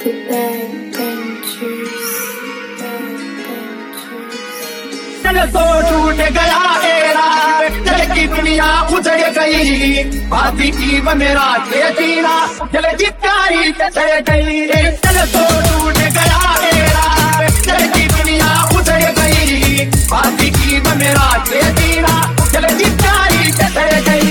to backbenchers, backbenchers. चल तो टूट गया एरा, चल की दुनिया उजड़ गई, बाती की मेरा के जीना, चल चित्कारी चढ़ गई। चल तो टूट गया एरा, चल की दुनिया उजड़ गई, बाती की मेरा के जीना, चल चित्कारी चढ़ गई।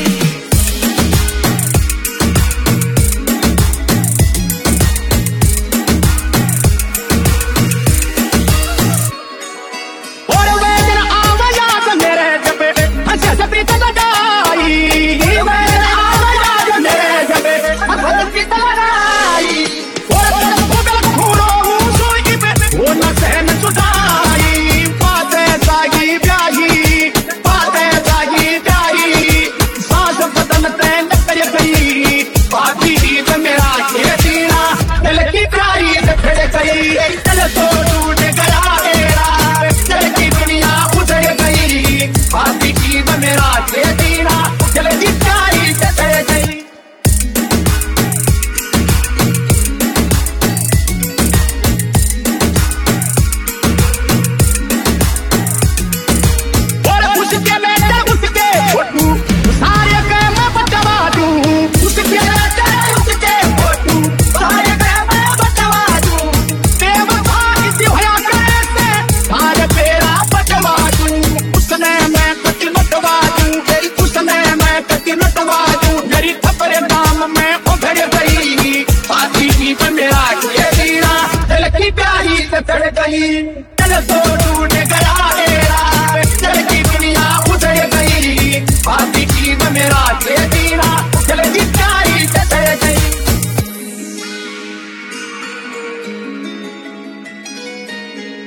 चल तो टूट गया एरा, चल की दुनिया उजड़ गई, बाती की मेरा